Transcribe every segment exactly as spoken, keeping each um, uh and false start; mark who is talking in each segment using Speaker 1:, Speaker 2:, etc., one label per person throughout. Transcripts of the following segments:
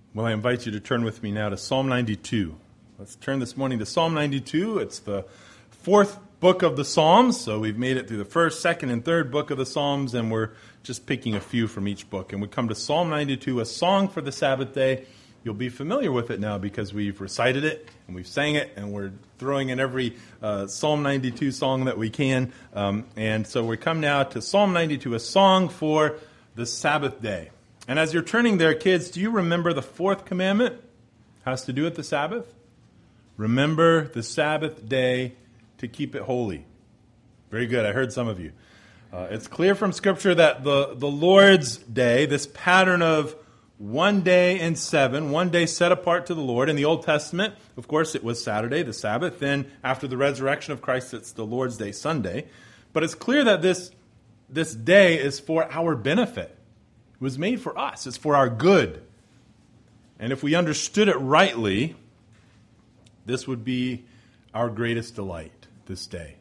Speaker 1: Well, I invite you to turn with me now to Psalm ninety-two. Let's turn this morning to Psalm ninety-two. It's the fourth book of the Psalms, so we've made it through the first, second, and third book of the Psalms, and we're just picking a few from each book. And we come to Psalm ninety-two, a song for the Sabbath day. You'll be familiar with it now because we've recited it, and we've sang it, and we're throwing in every uh, Psalm ninety-two song that we can. Um, and so we come now to Psalm ninety-two, a song for the Sabbath day. And as you're turning there, kids, do you remember the fourth commandment? It has to do with the Sabbath. Remember the Sabbath day to keep it holy. Very good. I heard some of you. Uh, it's clear from Scripture that the, the Lord's day, this pattern of one day in seven, one day set apart to the Lord. In the Old Testament, of course, it was Saturday, the Sabbath. Then after the resurrection of Christ, it's the Lord's Day, Sunday. But it's clear that this, this day is for our benefit. It was made for us. It's for our good. And if we understood it rightly, this would be our greatest delight, this day.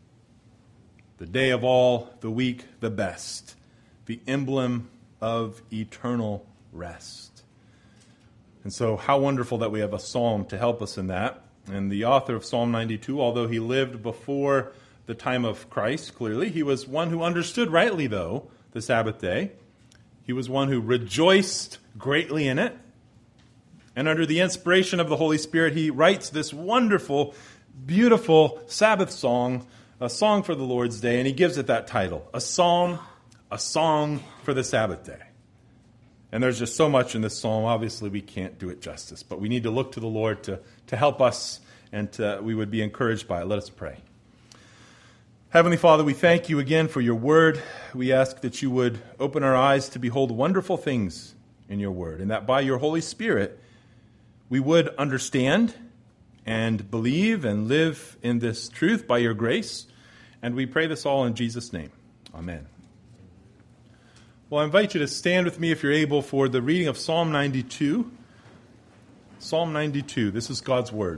Speaker 1: The day of all the week, the best. The emblem of eternal rest. And so how wonderful that we have a psalm to help us in that. And the author of Psalm ninety-two, although he lived before the time of Christ, clearly, he was one who understood rightly, though, the Sabbath day. He was one who rejoiced greatly in it. And under the inspiration of the Holy Spirit, he writes this wonderful, beautiful Sabbath song, a song for the Lord's Day, and he gives it that title, a psalm, a song for the Sabbath day. And there's just so much in this psalm. Obviously, we can't do it justice, but we need to look to the Lord to, to help us, and to, we would be encouraged by it. Let us pray. Heavenly Father, we thank you again for your word. We ask that you would open our eyes to behold wonderful things in your word, and that by your Holy Spirit we would understand and believe and live in this truth by your grace. And we pray this all in Jesus' name. Amen. Well, I invite you to stand with me if you're able for the reading of Psalm ninety-two. Psalm ninety-two, this is God's word.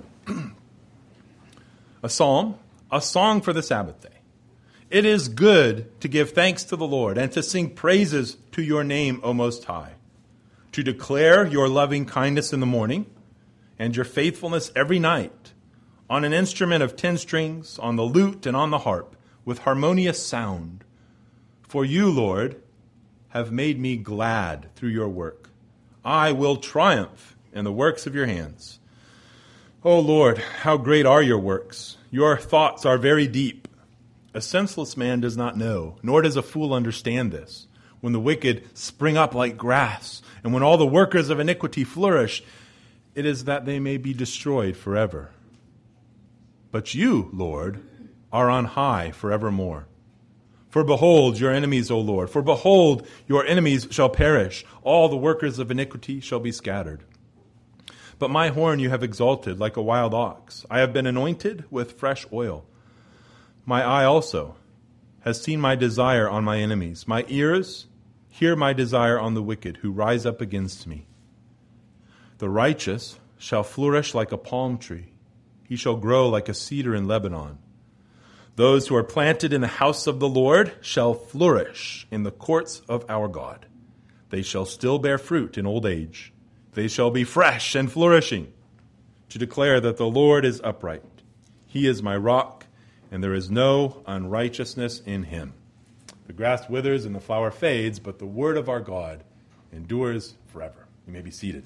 Speaker 1: A psalm, a song for the Sabbath day. It is good to give thanks to the Lord and to sing praises to your name, O Most High, to declare your loving kindness in the morning and your faithfulness every night, on an instrument of ten strings, on the lute and on the harp, with harmonious sound. For you, Lord, have made me glad through your work. I will triumph in the works of your hands. O Lord, how great are your works! Your thoughts are very deep. A senseless man does not know, nor does a fool understand this. When the wicked spring up like grass, and when all the workers of iniquity flourish, it is that they may be destroyed forever. But you, Lord, are on high forevermore. For behold your enemies, O Lord, for behold your enemies shall perish. All the workers of iniquity shall be scattered. But my horn you have exalted like a wild ox. I have been anointed with fresh oil. My eye also has seen my desire on my enemies. My ears hear my desire on the wicked who rise up against me. The righteous shall flourish like a palm tree. He shall grow like a cedar in Lebanon. Those who are planted in the house of the Lord shall flourish in the courts of our God. They shall still bear fruit in old age. They shall be fresh and flourishing, to declare that the Lord is upright. He is my rock, and there is no unrighteousness in him. The grass withers and the flower fades, but the word of our God endures forever. You may be seated.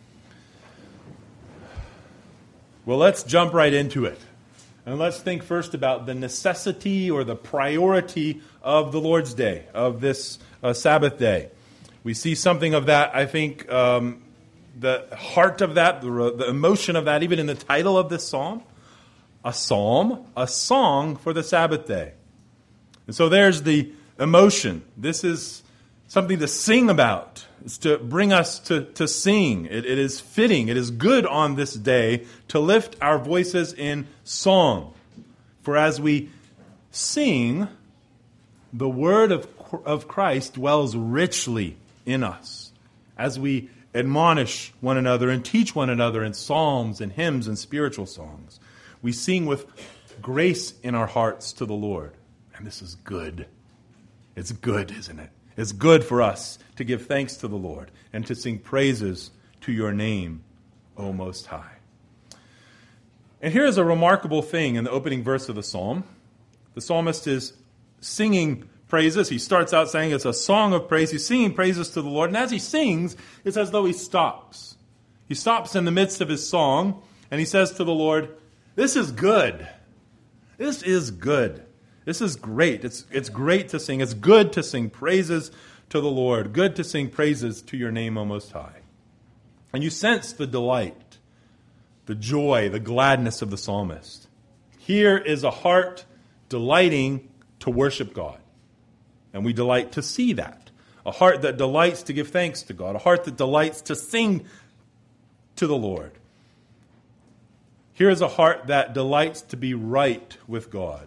Speaker 1: Well, let's jump right into it. And let's think first about the necessity or the priority of the Lord's Day, of this uh, Sabbath day. We see something of that, I think, um, the heart of that, the, the emotion of that, even in the title of this psalm. A psalm, a song for the Sabbath day. And so there's the emotion. This is something to sing about. It's to bring us to, to sing. It, it is fitting. It is good on this day to lift our voices in song. For as we sing, the word of, of Christ dwells richly in us. As we admonish one another and teach one another in psalms and hymns and spiritual songs, we sing with grace in our hearts to the Lord. And this is good. It's good, isn't it? It's good for us to give thanks to the Lord and to sing praises to your name, O Most High. And here is a remarkable thing in the opening verse of the psalm. The psalmist is singing praises. He starts out saying it's a song of praise. He's singing praises to the Lord. And as he sings, it's as though he stops. He stops in the midst of his song, and he says to the Lord, this is good. This is good. This is great. It's, it's great to sing. It's good to sing praises to the Lord. Good to sing praises to your name, O Most High. And you sense the delight, the joy, the gladness of the psalmist. Here is a heart delighting to worship God. And we delight to see that. A heart that delights to give thanks to God. A heart that delights to sing to the Lord. Here is a heart that delights to be right with God.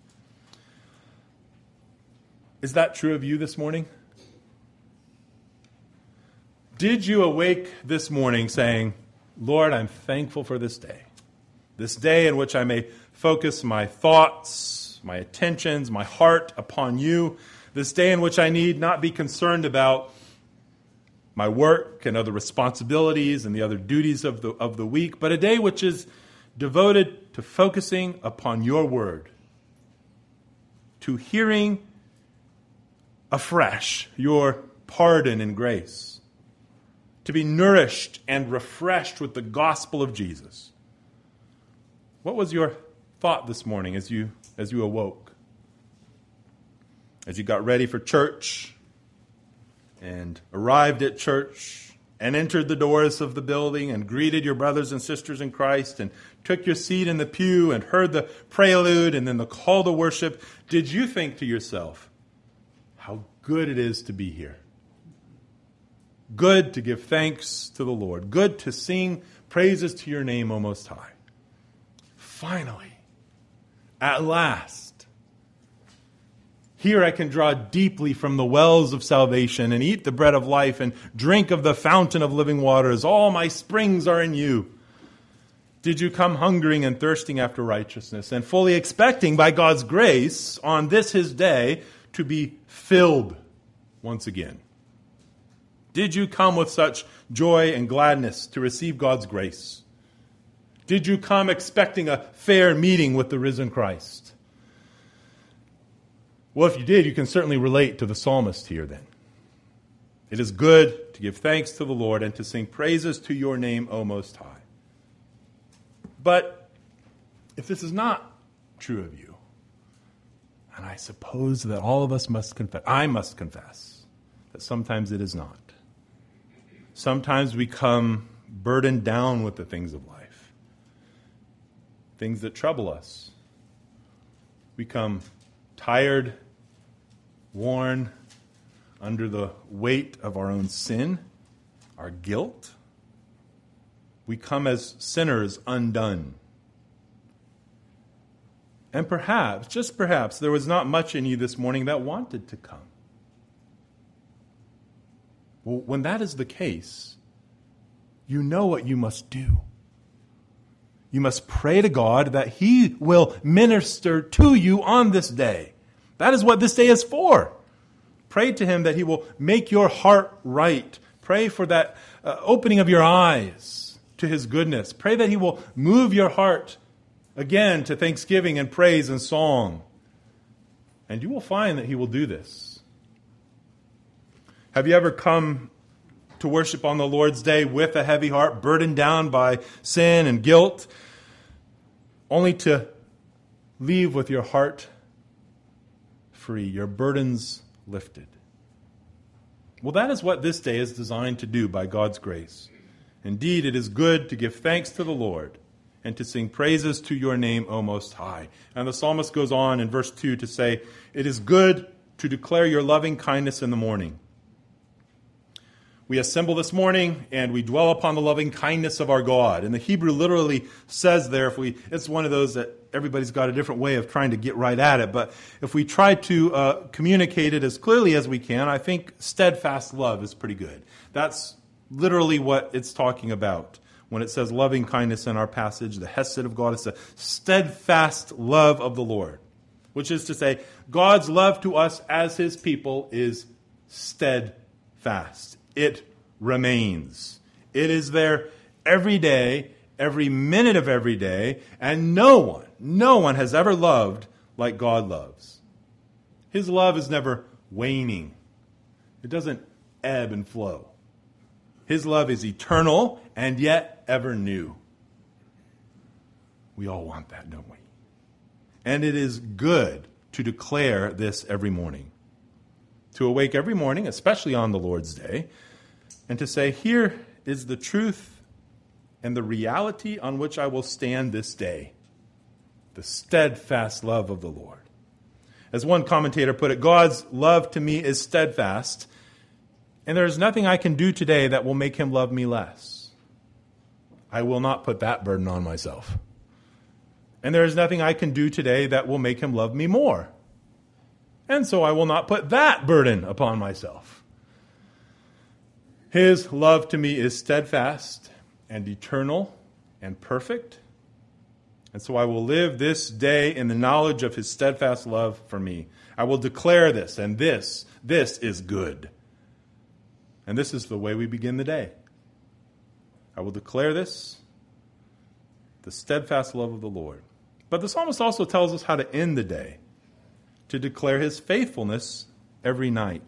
Speaker 1: Is that true of you this morning? Did you awake this morning saying, Lord, I'm thankful for this day. This day in which I may focus my thoughts, my attentions, my heart upon you. This day in which I need not be concerned about my work and other responsibilities and the other duties of the, of the week, but a day which is devoted to focusing upon your word, to hearing afresh your pardon and grace, to be nourished and refreshed with the gospel of Jesus. What was your thought this morning as you as you awoke? As you got ready for church and arrived at church and entered the doors of the building and greeted your brothers and sisters in Christ and took your seat in the pew and heard the prelude and then the call to worship, did you think to yourself, how good it is to be here? Good to give thanks to the Lord. Good to sing praises to your name, O Most High. Finally, at last, here I can draw deeply from the wells of salvation and eat the bread of life and drink of the fountain of living waters. All my springs are in you. Did you come hungering and thirsting after righteousness and fully expecting by God's grace on this his day to be filled once again? Did you come with such joy and gladness to receive God's grace? Did you come expecting a fair meeting with the risen Christ? Well, if you did, you can certainly relate to the psalmist here then. It is good to give thanks to the Lord and to sing praises to your name, O Most High. But if this is not true of you, and I suppose that all of us must confess, I must confess, that sometimes it is not. Sometimes we come burdened down with the things of life, things that trouble us. We come tired, worn, under the weight of our own sin, our guilt. We come as sinners undone. And perhaps, just perhaps, there was not much in you this morning that wanted to come. Well, when that is the case, you know what you must do. You must pray to God that he will minister to you on this day. That is what this day is for. Pray to him that he will make your heart right. Pray for that uh, opening of your eyes to his goodness. Pray that he will move your heart again to thanksgiving and praise and song. And you will find that he will do this. Have you ever come to worship on the Lord's Day with a heavy heart, burdened down by sin and guilt, only to leave with your heart free, your burdens lifted? Well, that is what this day is designed to do by God's grace. Indeed, it is good to give thanks to the Lord and to sing praises to your name, O Most High. And the psalmist goes on in verse two to say, it is good to declare your loving kindness in the morning. We assemble this morning and we dwell upon the loving kindness of our God. And the Hebrew literally says there, if we, it's one of those that everybody's got a different way of trying to get right at it. But if we try to uh, communicate it as clearly as we can, I think steadfast love is pretty good. That's literally what it's talking about. When it says loving kindness in our passage, the hesed of God, it's a steadfast love of the Lord. Which is to say, God's love to us as his people is steadfast. It remains. It is there every day, every minute of every day, and no one, no one has ever loved like God loves. His love is never waning. It doesn't ebb and flow. His love is eternal and yet ever new. We all want that, don't we? And it is good to declare this every morning. To awake every morning, especially on the Lord's Day, and to say, here is the truth and the reality on which I will stand this day. The steadfast love of the Lord. As one commentator put it, God's love to me is steadfast, and there is nothing I can do today that will make him love me less. I will not put that burden on myself. And there is nothing I can do today that will make him love me more. And so I will not put that burden upon myself. His love to me is steadfast and eternal and perfect. And so I will live this day in the knowledge of his steadfast love for me. I will declare this, and this, this is good. And this is the way we begin the day. I will declare this, the steadfast love of the Lord. But the psalmist also tells us how to end the day, to declare his faithfulness every night.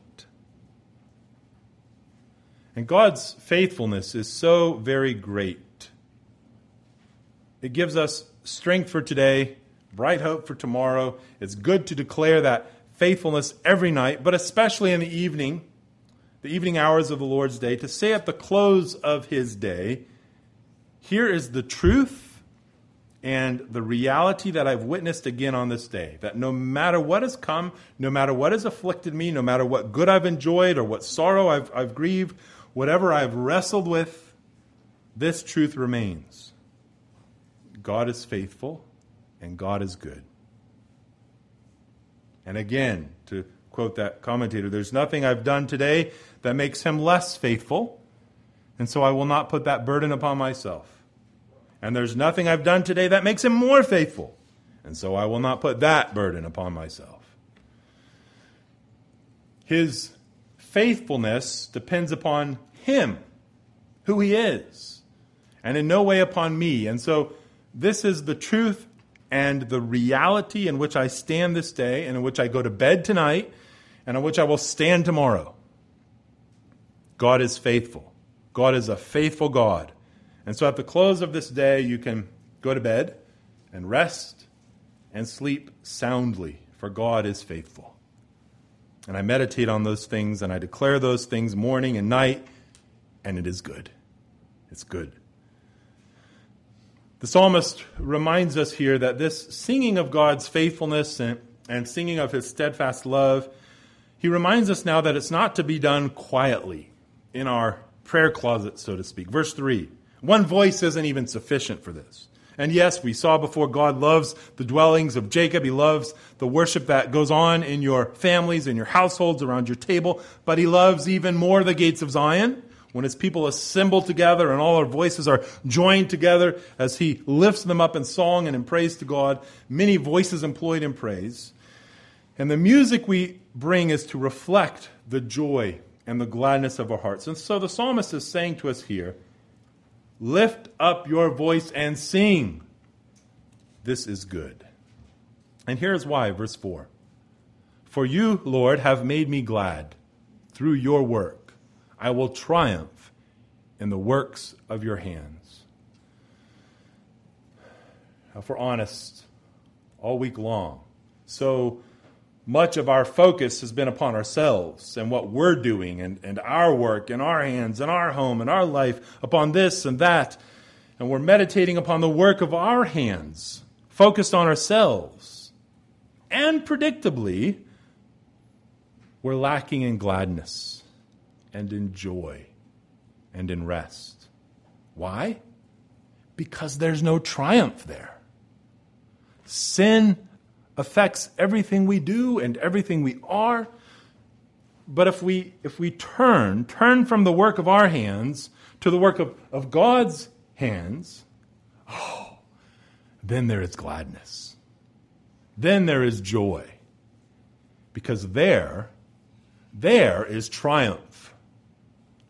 Speaker 1: And God's faithfulness is so very great. It gives us strength for today, bright hope for tomorrow. It's good to declare that faithfulness every night, but especially in the evening, the evening hours of the Lord's day, to say at the close of his day, here is the truth and the reality that I've witnessed again on this day, that no matter what has come, no matter what has afflicted me, no matter what good I've enjoyed or what sorrow I've, I've grieved, whatever I've wrestled with, this truth remains. God is faithful and God is good. And again, to quote that commentator, there's nothing I've done today that makes him less faithful, and so I will not put that burden upon myself. And there's nothing I've done today that makes him more faithful, and so I will not put that burden upon myself. His faithfulness depends upon him, who he is, and in no way upon me. And so this is the truth and the reality in which I stand this day, and in which I go to bed tonight, and in which I will stand tomorrow. God is faithful. God is a faithful God. And so at the close of this day, you can go to bed and rest and sleep soundly, for God is faithful. And I meditate on those things, and I declare those things morning and night, and it is good. It's good. The psalmist reminds us here that this singing of God's faithfulness and, and singing of his steadfast love, he reminds us now that it's not to be done quietly in our prayer closet, so to speak. Verse three, one voice isn't even sufficient for this. And yes, we saw before, God loves the dwellings of Jacob. He loves the worship that goes on in your families, in your households, around your table. But he loves even more the gates of Zion, when his people assemble together and all our voices are joined together as he lifts them up in song and in praise to God, many voices employed in praise. And the music we bring is to reflect the joy and the gladness of our hearts. And so the psalmist is saying to us here, lift up your voice and sing. This is good. And here's why, verse four. For you, Lord, have made me glad through your work. I will triumph in the works of your hands. Now, if we're honest, all week long, so much of our focus has been upon ourselves and what we're doing and, and our work and our hands and our home and our life, upon this and that. And we're meditating upon the work of our hands, focused on ourselves. And predictably, we're lacking in gladness and in joy and in rest. Why? Because there's no triumph there. Sin affects everything we do and everything we are. But if we if we turn, turn from the work of our hands to the work of, of God's hands, oh, then there is gladness. Then there is joy. Because there, there is triumph.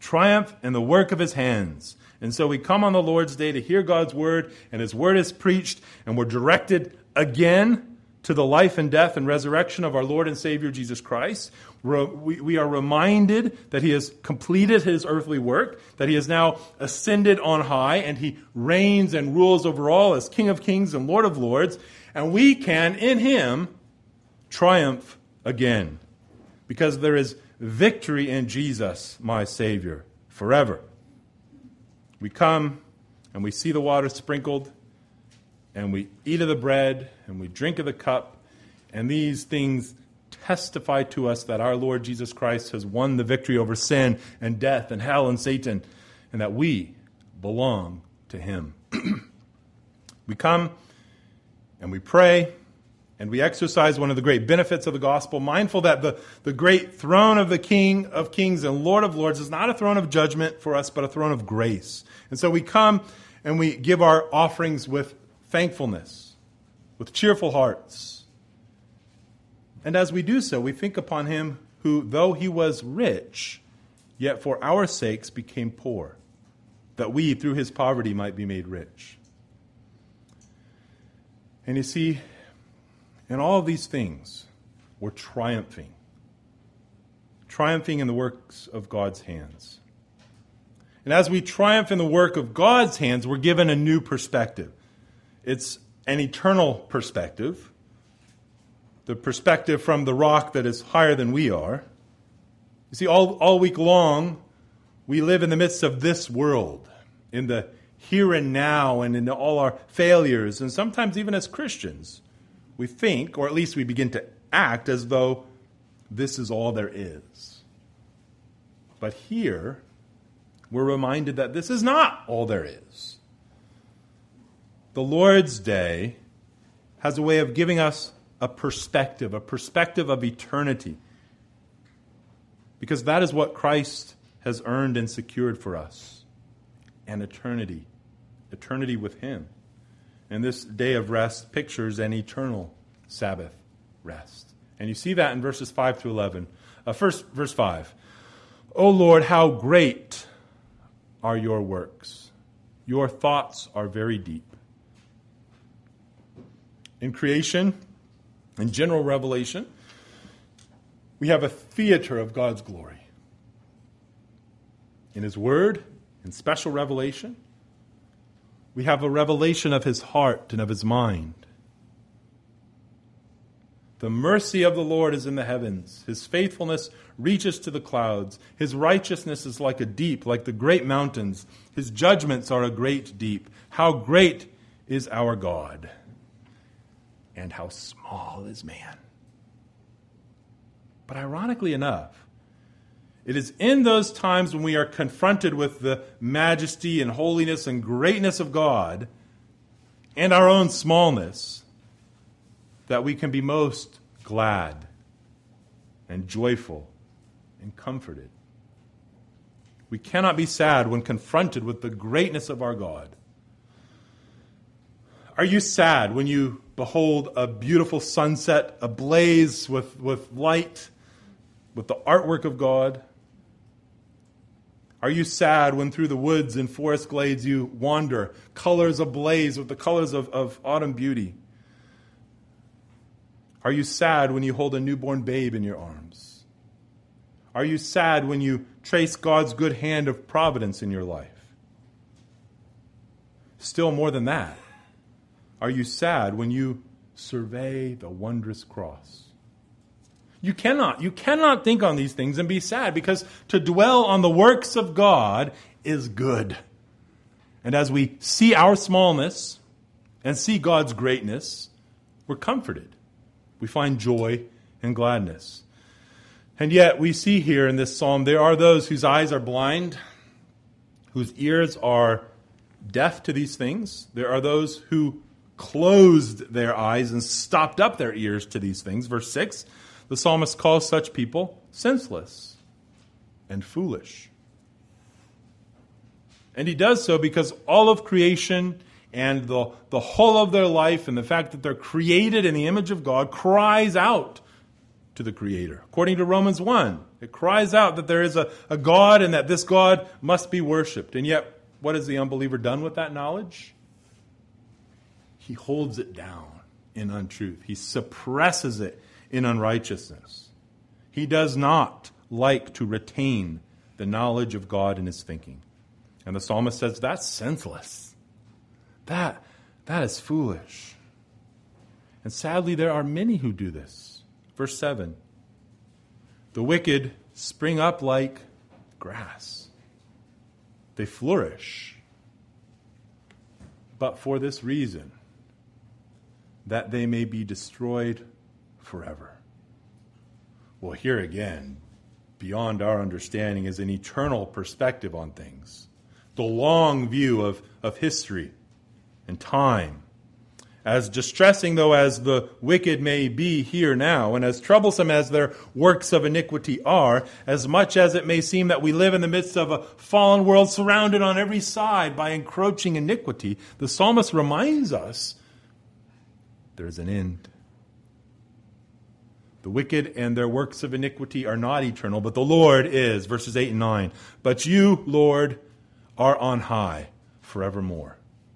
Speaker 1: triumph in the work of his hands. And so we come on the Lord's Day to hear God's word, and his word is preached, and we're directed again to the life and death and resurrection of our Lord and Savior Jesus Christ. We're, we, we are reminded that he has completed his earthly work, that he has now ascended on high, and he reigns and rules over all as King of Kings and Lord of Lords. And we can, in him, triumph again, because there is victory in Jesus, my Savior, forever. We come and we see the water sprinkled, and we eat of the bread, and we drink of the cup, and these things testify to us that our Lord Jesus Christ has won the victory over sin and death and hell and Satan, and that we belong to him. We come and we pray, and we exercise one of the great benefits of the gospel, mindful that the, the great throne of the King of Kings and Lord of Lords is not a throne of judgment for us, but a throne of grace. And so we come and we give our offerings with thankfulness, with cheerful hearts. And as we do so, we think upon him who, though he was rich, yet for our sakes became poor, that we, through his poverty, might be made rich. And you see, in all of these things, we're triumphing. Triumphing in the works of God's hands. And as we triumph in the work of God's hands, we're given a new perspective. It's an eternal perspective. The perspective from the rock that is higher than we are. You see, all, all week long, we live in the midst of this world, in the here and now, and in all our failures, and sometimes even as Christians, we think, or at least we begin to act as though this is all there is. But here, we're reminded that this is not all there is. The Lord's Day has a way of giving us a perspective, a perspective of eternity. Because that is what Christ has earned and secured for us. An eternity. Eternity with him. And this day of rest pictures an eternal Sabbath rest. And you see that in verses five through eleven. Uh, first, verse five. O Lord, how great are your works. Your thoughts are very deep. In creation, in general revelation, we have a theater of God's glory. In his word, in special revelation, we have a revelation of his heart and of his mind. The mercy of the Lord is in the heavens. His faithfulness reaches to the clouds. His righteousness is like a deep, like the great mountains. His judgments are a great deep. How great is our God, and how small is man. But ironically enough, it is in those times when we are confronted with the majesty and holiness and greatness of God and our own smallness that we can be most glad and joyful and comforted. We cannot be sad when confronted with the greatness of our God. Are you sad when you behold a beautiful sunset ablaze with, with light, with the artwork of God? Are you sad when through the woods and forest glades you wander, colors ablaze with the colors of, of autumn beauty? Are you sad when you hold a newborn babe in your arms? Are you sad when you trace God's good hand of providence in your life? Still more than that, are you sad when you survey the wondrous cross? You cannot, you cannot think on these things and be sad, because to dwell on the works of God is good. And as we see our smallness and see God's greatness, we're comforted. We find joy and gladness. And yet we see here in this psalm, there are those whose eyes are blind, whose ears are deaf to these things. There are those who closed their eyes and stopped up their ears to these things. Verse six, the psalmist calls such people senseless and foolish. And he does so because all of creation and the, the whole of their life and the fact that they're created in the image of God cries out to the Creator. According to Romans one, it cries out that there is a, a God and that this God must be worshipped. And yet, what has the unbeliever done with that knowledge? He holds it down in untruth. He suppresses it in unrighteousness. He does not like to retain the knowledge of God in his thinking. And the psalmist says, that's senseless. That, that is foolish. And sadly, there are many who do this. Verse seven, the wicked spring up like grass. They flourish. But for this reason, that they may be destroyed forever. Well, here again, beyond our understanding is an eternal perspective on things. The long view of, of history and time. As distressing, though, as the wicked may be here now, and as troublesome as their works of iniquity are, as much as it may seem that we live in the midst of a fallen world surrounded on every side by encroaching iniquity, the psalmist reminds us there is an end. The wicked and their works of iniquity are not eternal, but the Lord is. Verses eight and nine. But you, Lord, are on high forevermore.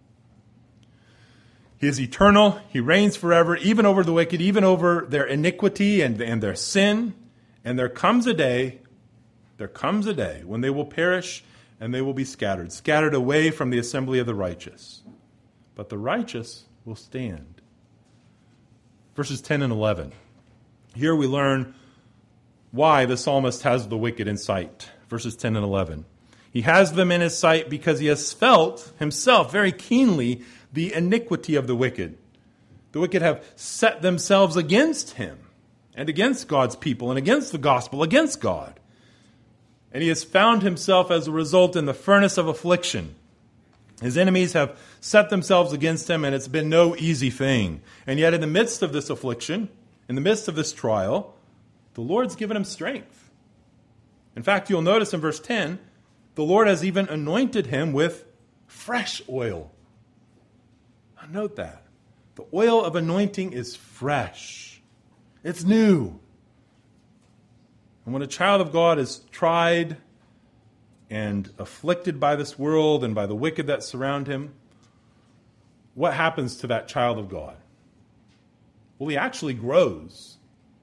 Speaker 1: He is eternal. He reigns forever, even over the wicked, even over their iniquity and, and their sin. And there comes a day, there comes a day when they will perish and they will be scattered, scattered away from the assembly of the righteous. But the righteous will stand. Verses ten and eleven. Here we learn why the psalmist has the wicked in sight. Verses ten and eleven. He has them in his sight because he has felt himself very keenly the iniquity of the wicked. The wicked have set themselves against him and against God's people and against the gospel, against God. And he has found himself as a result in the furnace of affliction. His enemies have set themselves against him, and it's been no easy thing. And yet in the midst of this affliction, in the midst of this trial, the Lord's given him strength. In fact, you'll notice in verse ten, the Lord has even anointed him with fresh oil. Now note that. The oil of anointing is fresh. It's new. And when a child of God is tried and afflicted by this world and by the wicked that surround him, what happens to that child of God? Well, he actually grows.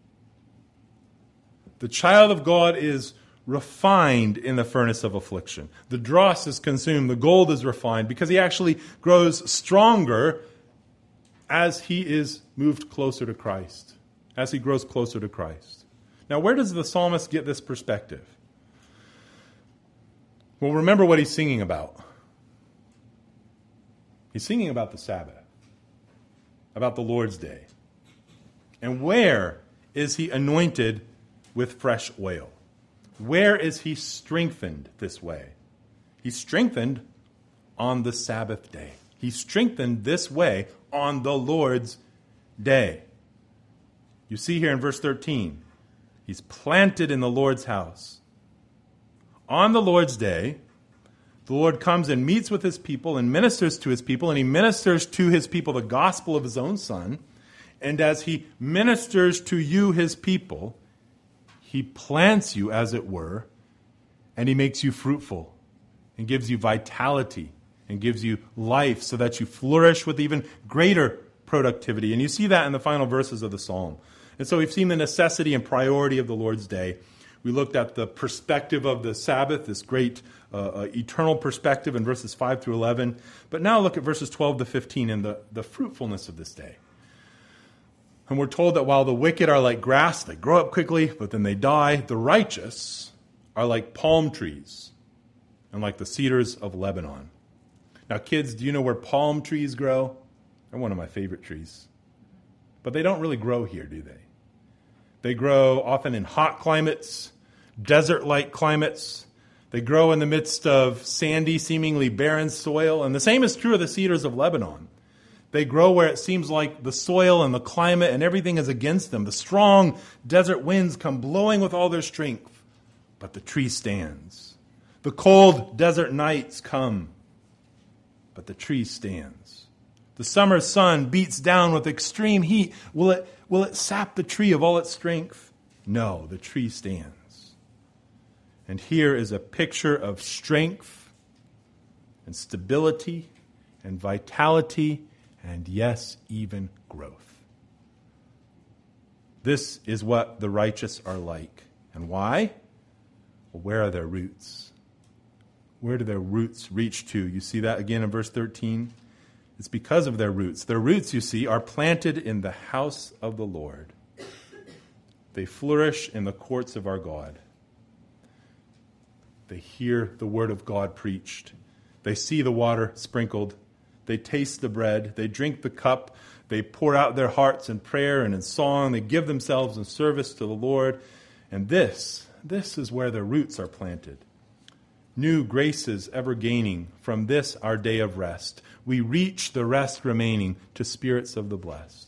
Speaker 1: The child of God is refined in the furnace of affliction. The dross is consumed, the gold is refined, because he actually grows stronger as he is moved closer to Christ, as he grows closer to Christ. Now, where does the psalmist get this perspective? Well, remember what he's singing about. He's singing about the Sabbath, about the Lord's Day. And where is he anointed with fresh oil? Where is he strengthened this way? He's strengthened on the Sabbath day. He's strengthened this way on the Lord's day. You see here in verse thirteen, he's planted in the Lord's house. On the Lord's day, the Lord comes and meets with his people and ministers to his people, and he ministers to his people the gospel of his own Son. And as he ministers to you, his people, he plants you, as it were, and he makes you fruitful and gives you vitality and gives you life so that you flourish with even greater productivity. And you see that in the final verses of the psalm. And so we've seen the necessity and priority of the Lord's day. We looked at the perspective of the Sabbath, this great uh, uh, eternal perspective in verses five through eleven. But now look at verses twelve to fifteen and the, the fruitfulness of this day. And we're told that while the wicked are like grass, they grow up quickly, but then they die, the righteous are like palm trees and like the cedars of Lebanon. Now, kids, do you know where palm trees grow? They're one of my favorite trees. But they don't really grow here, do they? They grow often in hot climates, desert-like climates. They grow in the midst of sandy, seemingly barren soil. And the same is true of the cedars of Lebanon. They grow where it seems like the soil and the climate and everything is against them. The strong desert winds come blowing with all their strength, but the tree stands. The cold desert nights come, but the tree stands. The summer sun beats down with extreme heat. Will it, will it sap the tree of all its strength? No, the tree stands. And here is a picture of strength and stability and vitality and, yes, even growth. This is what the righteous are like. And why? Well, where are their roots? Where do their roots reach to? You see that again in verse thirteen? It's because of their roots. Their roots, you see, are planted in the house of the Lord. They flourish in the courts of our God. They hear the word of God preached. They see the water sprinkled. They taste the bread. They drink the cup. They pour out their hearts in prayer and in song. They give themselves in service to the Lord. And this, this is where their roots are planted. New graces ever gaining from this our day of rest. We reach the rest remaining to spirits of the blessed.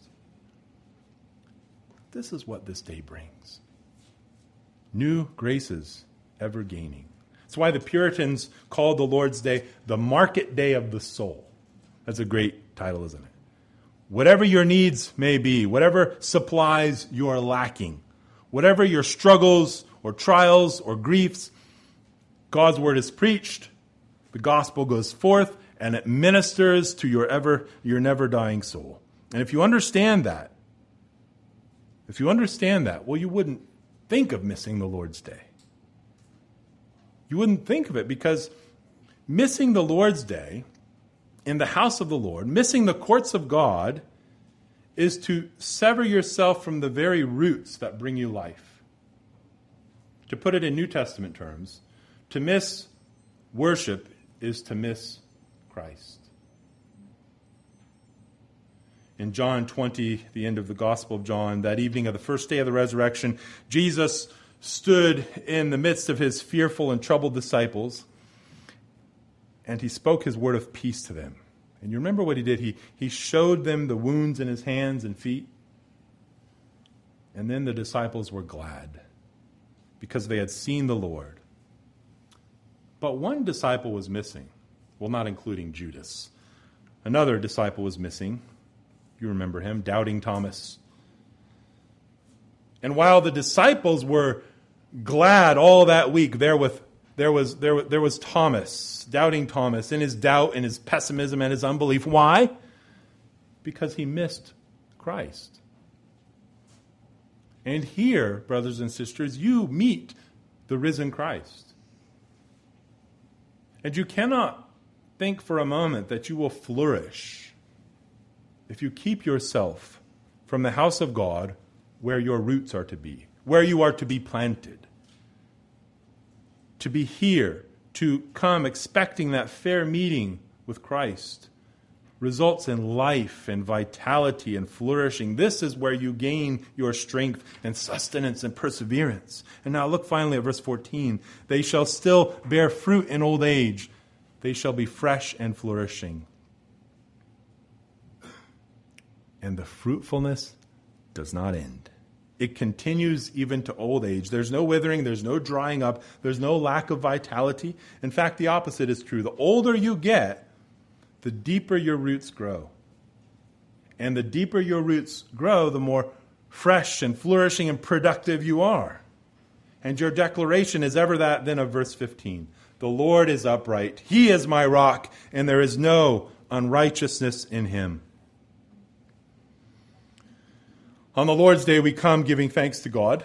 Speaker 1: This is what this day brings. New graces ever gaining. That's why the Puritans called the Lord's Day the market day of the soul. That's a great title, isn't it? Whatever your needs may be, whatever supplies you are lacking, whatever your struggles or trials or griefs, God's word is preached, the gospel goes forth, and it ministers to your ever, your never dying soul. And if you understand that, if you understand that, well, you wouldn't think of missing the Lord's Day. You wouldn't think of it, because missing the Lord's Day in the house of the Lord, missing the courts of God, is to sever yourself from the very roots that bring you life. To put it in New Testament terms, to miss worship is to miss Christ. In John twenty, the end of the Gospel of John, that evening of the first day of the resurrection, Jesus stood in the midst of his fearful and troubled disciples, and he spoke his word of peace to them. And you remember what he did? He, he showed them the wounds in his hands and feet. And then the disciples were glad because they had seen the Lord. But one disciple was missing. Well, not including Judas. Another disciple was missing. You remember him, Doubting Thomas. And while the disciples were glad all that week, there with There was, there, there was Thomas, Doubting Thomas, in his doubt and his pessimism and his unbelief. Why? Because he missed Christ. And here, brothers and sisters, you meet the risen Christ. And you cannot think for a moment that you will flourish if you keep yourself from the house of God where your roots are to be, where you are to be planted. To be here, to come expecting that fair meeting with Christ, results in life and vitality and flourishing. This is where you gain your strength and sustenance and perseverance. And now look finally at verse fourteen. They shall still bear fruit in old age. They shall be fresh and flourishing. And the fruitfulness does not end. It continues even to old age. There's no withering. There's no drying up. There's no lack of vitality. In fact, the opposite is true. The older you get, the deeper your roots grow. And the deeper your roots grow, the more fresh and flourishing and productive you are. And your declaration is ever that then of verse fifteen. The Lord is upright. He is my rock, and there is no unrighteousness in him. On the Lord's Day, we come giving thanks to God.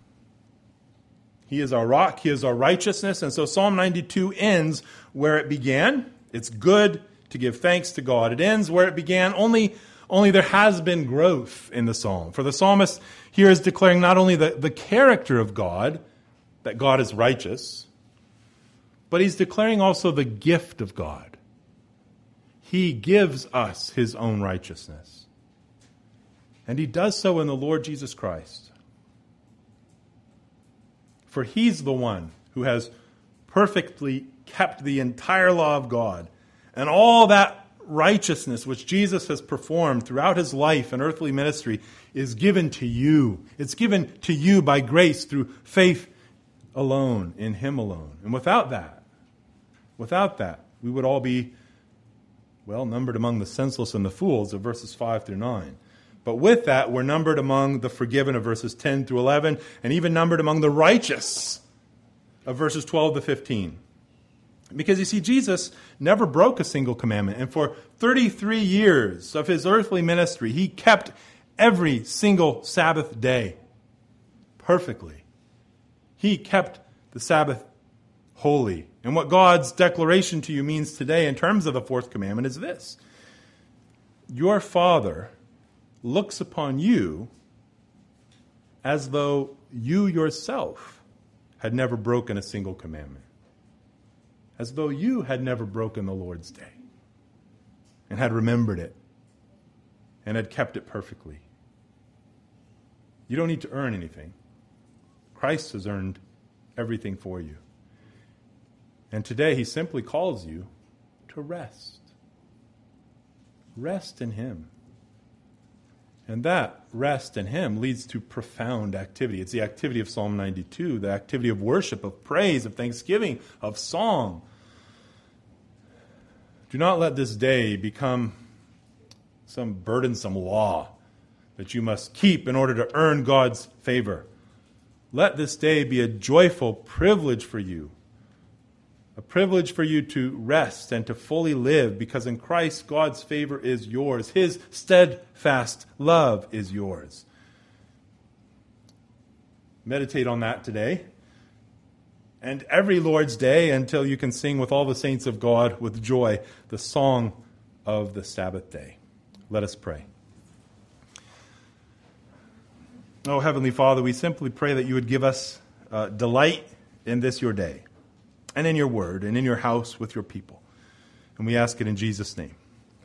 Speaker 1: He is our rock. He is our righteousness. And so Psalm ninety-two ends where it began. It's good to give thanks to God. It ends where it began. Only, only there has been growth in the psalm. For the psalmist here is declaring not only the, the character of God, that God is righteous, but he's declaring also the gift of God. He gives us his own righteousness. And he does so in the Lord Jesus Christ. For he's the one who has perfectly kept the entire law of God. And all that righteousness which Jesus has performed throughout his life and earthly ministry is given to you. It's given to you by grace through faith alone, in him alone. And without that, without that, we would all be, well, numbered among the senseless and the fools of verses five through nine. But with that, we're numbered among the forgiven of verses ten through eleven, and even numbered among the righteous of verses twelve to fifteen. Because you see, Jesus never broke a single commandment. And for thirty-three years of his earthly ministry, he kept every single Sabbath day perfectly. He kept the Sabbath holy. And what God's declaration to you means today in terms of the fourth commandment is this: your Father looks upon you as though you yourself had never broken a single commandment. As though you had never broken the Lord's day and had remembered it and had kept it perfectly. You don't need to earn anything. Christ has earned everything for you. And today he simply calls you to rest. Rest in him. And that rest in him leads to profound activity. It's the activity of Psalm ninety-two, the activity of worship, of praise, of thanksgiving, of song. Do not let this day become some burdensome law that you must keep in order to earn God's favor. Let this day be a joyful privilege for you. A privilege for you to rest and to fully live, because in Christ, God's favor is yours. His steadfast love is yours. Meditate on that today and every Lord's Day until you can sing with all the saints of God with joy the song of the Sabbath day. Let us pray. Oh, Heavenly Father, we simply pray that you would give us uh, delight in this your day, and in your word, and in your house with your people. And we ask it in Jesus' name.